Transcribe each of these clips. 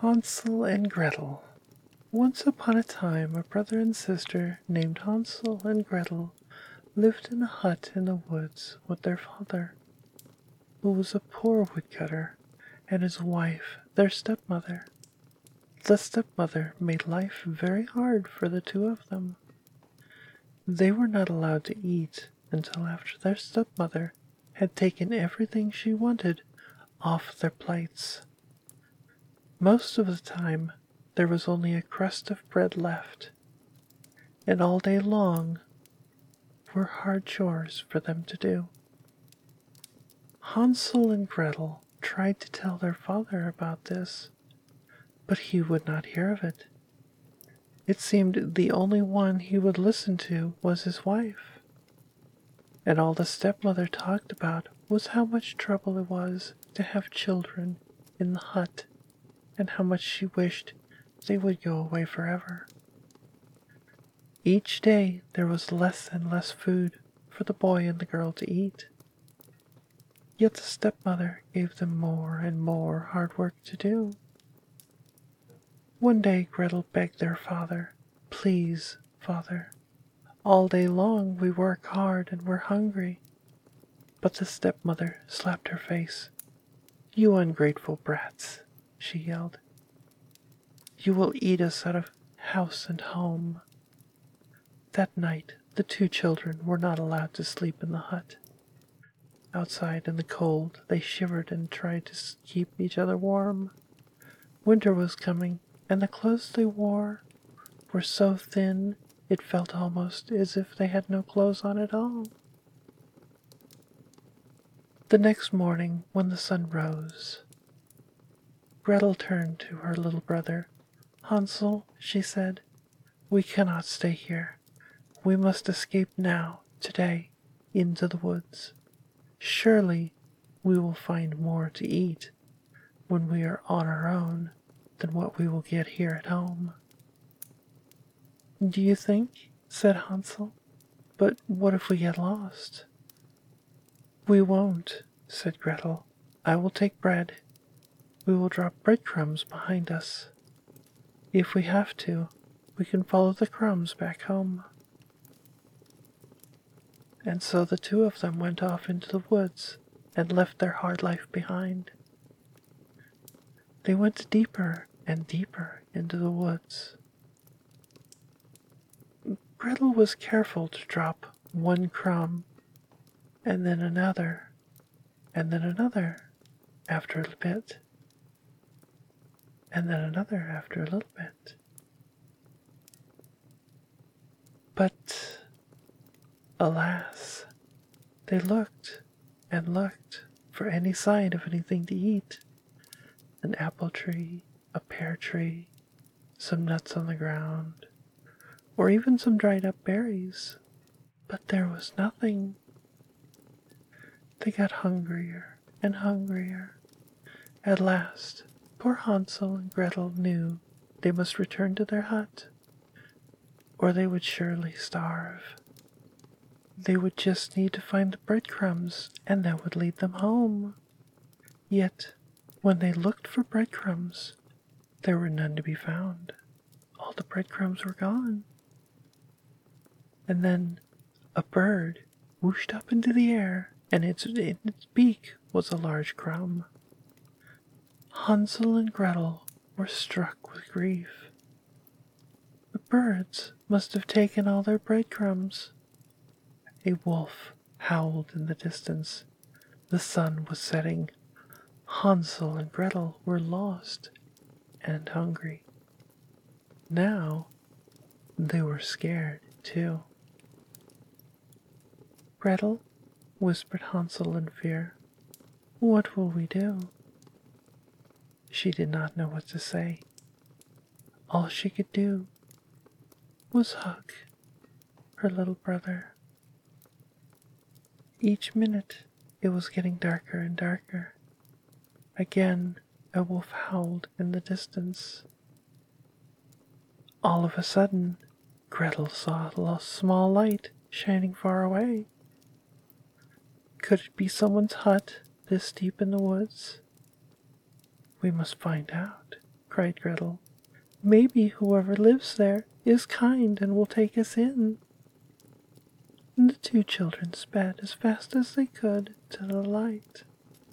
Hansel and Gretel. Once upon a time, a brother and sister named Hansel and Gretel lived in a hut in the woods with their father, who was a poor woodcutter, and his wife, their stepmother. The stepmother made life very hard for the two of them. They were not allowed to eat until after their stepmother had taken everything she wanted off their plates. Most of the time, there was only a crust of bread left, and all day long were hard chores for them to do. Hansel and Gretel tried to tell their father about this, but he would not hear of it. It seemed the only one he would listen to was his wife, and all the stepmother talked about was how much trouble it was to have children in the hut, and how much she wished they would go away forever. Each day there was less and less food for the boy and the girl to eat. Yet the stepmother gave them more and more hard work to do. One day Gretel begged their father, "Please, father, all day long we work hard and we're hungry." But the stepmother slapped her face. "You ungrateful brats," she yelled. "You will eat us out of house and home." That night the two children were not allowed to sleep in the hut. Outside in the cold they shivered and tried to keep each other warm. Winter was coming, and the clothes they wore were so thin it felt almost as if they had no clothes on at all. The next morning, when the sun rose, Gretel turned to her little brother. "Hansel," she said, "we cannot stay here. We must escape now, today, into the woods. Surely we will find more to eat when we are on our own than what we will get here at home." "Do you think?" said Hansel. "But what if we get lost?" "We won't," said Gretel. "I will take bread. We will drop breadcrumbs behind us. If we have to, we can follow the crumbs back home." And so the two of them went off into the woods and left their hard life behind. They went deeper and deeper into the woods. Gretel was careful to drop one crumb, and then another, after a bit, and then another after a little bit. But alas, they looked and looked for any sign of anything to eat. An apple tree, a pear tree, some nuts on the ground, or even some dried up berries. But there was nothing. They got hungrier and hungrier. At last, poor Hansel and Gretel knew they must return to their hut, or they would surely starve. They would just need to find the breadcrumbs, and that would lead them home. Yet, when they looked for breadcrumbs, there were none to be found. All the breadcrumbs were gone. And then a bird whooshed up into the air, and in its beak was a large crumb. Hansel and Gretel were struck with grief. The birds must have taken all their breadcrumbs. A wolf howled in the distance. The sun was setting. Hansel and Gretel were lost and hungry. Now they were scared too. "Gretel," whispered Hansel in fear, "what will we do?" She did not know what to say. All she could do was hug her little brother. Each minute it was getting darker and darker. Again a wolf howled in the distance. All of a sudden, Gretel saw a small light shining far away. Could it be someone's hut this deep in the woods? "We must find out," cried Gretel. "Maybe whoever lives there is kind and will take us in." And the two children sped as fast as they could to the light.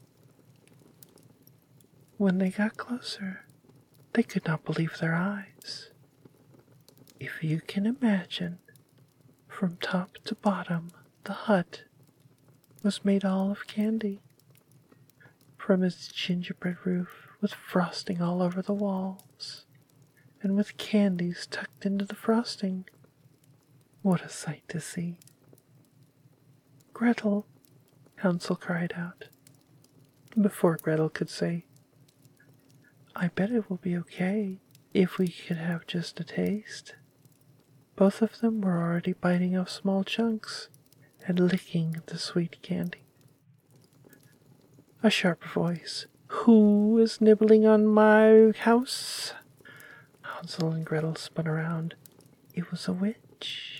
When they got closer, they could not believe their eyes. If you can imagine, from top to bottom, the hut was made all of candy. From its gingerbread roof, with frosting all over the walls, and with candies tucked into the frosting. What a sight to see! "Gretel!" Hansel cried out. Before Gretel could say, "I bet it will be okay if we could have just a taste," both of them were already biting off small chunks and licking the sweet candy. A sharp voice, "Who is nibbling on my house?" Hansel and Gretel spun around. It was a witch.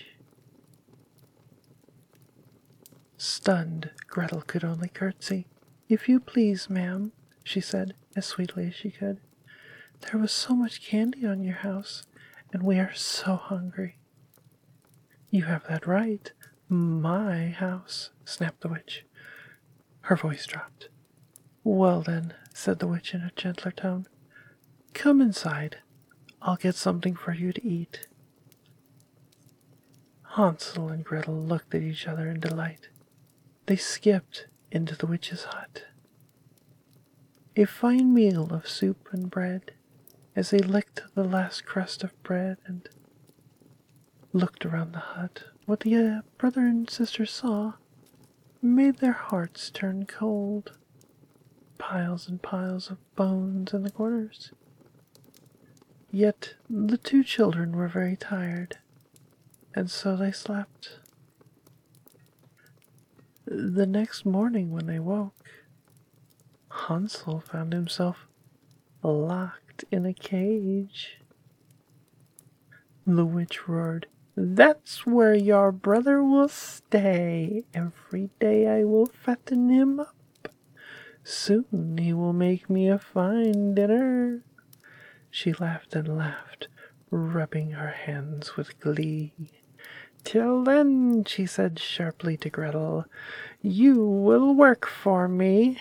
Stunned, Gretel could only curtsy. "If you please, ma'am," she said, as sweetly as she could. "There was so much candy on your house, and we are so hungry." "You have that right. My house," snapped the witch. Her voice dropped. "Well then," said the witch in a gentler tone, "come inside. I'll get something for you to eat." Hansel and Gretel looked at each other in delight. They skipped into the witch's hut. A fine meal of soup and bread, as they licked the last crust of bread and looked around the hut, what the brother and sister saw made their hearts turn cold. Piles and piles of bones in the corners. Yet the two children were very tired, and so they slept. The next morning when they woke, Hansel found himself locked in a cage. The witch roared, "That's where your brother will stay. Every day I will fatten him up. Soon he will make me a fine dinner." She laughed and laughed, rubbing her hands with glee. "Till then," she said sharply to Gretel, "you will work for me."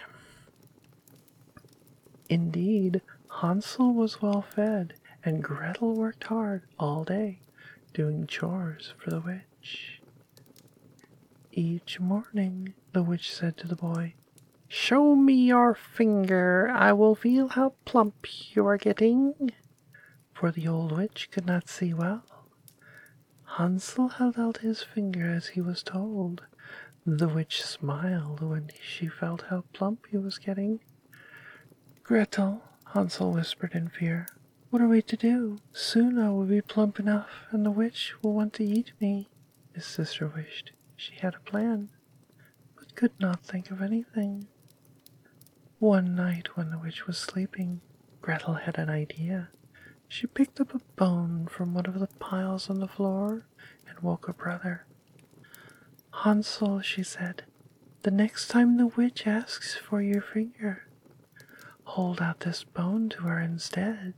Indeed, Hansel was well fed, and Gretel worked hard all day, doing chores for the witch. Each morning, the witch said to the boy, "Show me your finger, I will feel how plump you are getting." For the old witch could not see well. Hansel held out his finger as he was told. The witch smiled when she felt how plump he was getting. "Gretel," Hansel whispered in fear, "what are we to do? Soon I will be plump enough, and the witch will want to eat me." His sister wished she had a plan, but could not think of anything. One night when the witch was sleeping, Gretel had an idea. She picked up a bone from one of the piles on the floor and woke her brother. "Hansel," she said, "the next time the witch asks for your finger, hold out this bone to her instead."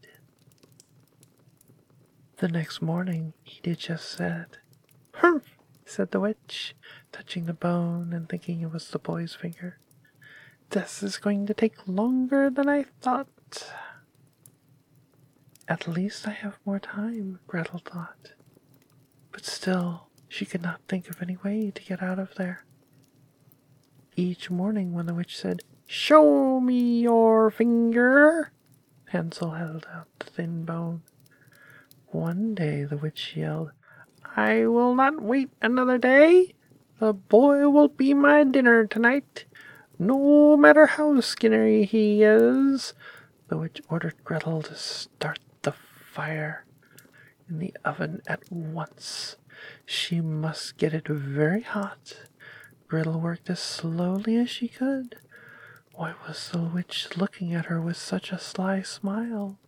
The next morning he did just that. "Humph!" said the witch, touching the bone and thinking it was the boy's finger. "This is going to take longer than I thought." "At least I have more time," Gretel thought. But still, she could not think of any way to get out of there. Each morning when the witch said, "Show me your finger," Hansel held out the thin bone. One day the witch yelled, "I will not wait another day. The boy will be my dinner tonight, no matter how skinny he is." The witch ordered Gretel to start the fire in the oven at once. She must get it very hot. Gretel worked as slowly as she could. Why was the witch looking at her with such a sly smile?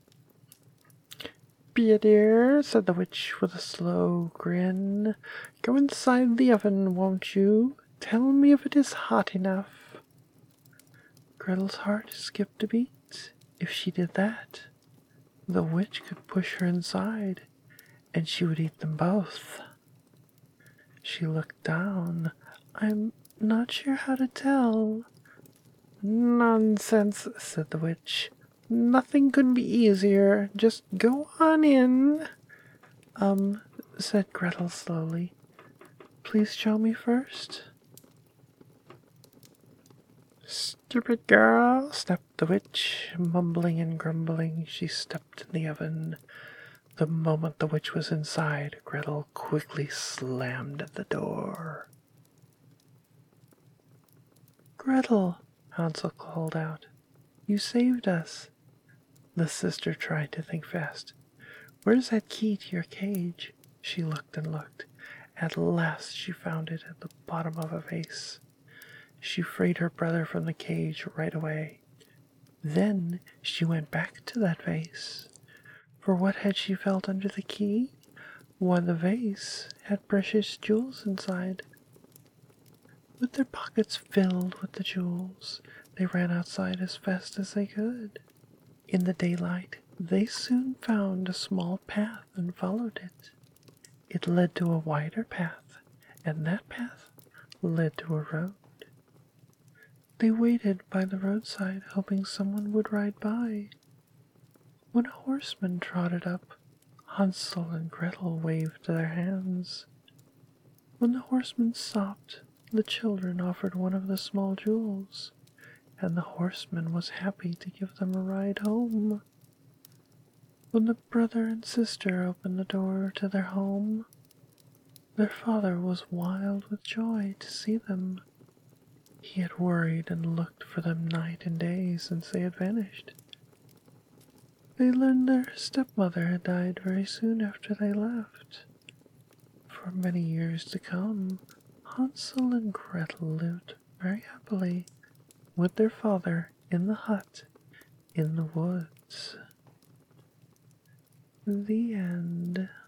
"Be a dear," said the witch with a slow grin. "Go inside the oven, won't you? Tell me if it is hot enough." Gretel's heart skipped a beat. If she did that, the witch could push her inside, and she would eat them both. She looked down. I'm not sure how to tell. Nonsense, said the witch. Nothing could be easier. Just go on in. Said Gretel slowly. Please show me first. Stupid girl, snapped the witch. Mumbling and grumbling, she stepped in the oven. The moment the witch was inside, Gretel quickly slammed at the door. Gretel, Hansel called out, you saved us. The sister tried to think fast. Where's that key to your cage? She looked and looked. At last she found it at the bottom of a vase. She freed her brother from the cage right away. Then she went back to that vase. For what had she felt under the key? Why, the vase had precious jewels inside. With their pockets filled with the jewels, they ran outside as fast as they could. In the daylight, they soon found a small path and followed it. It led to a wider path, and that path led to a road. They waited by the roadside, hoping someone would ride by. When a horseman trotted up, Hansel and Gretel waved their hands. When the horseman stopped, the children offered one of the small jewels, and the horseman was happy to give them a ride home. When the brother and sister opened the door to their home, their father was wild with joy to see them. He had worried and looked for them night and day since they had vanished. They learned their stepmother had died very soon after they left. For many years to come, Hansel and Gretel lived very happily with their father in the hut in the woods. The end.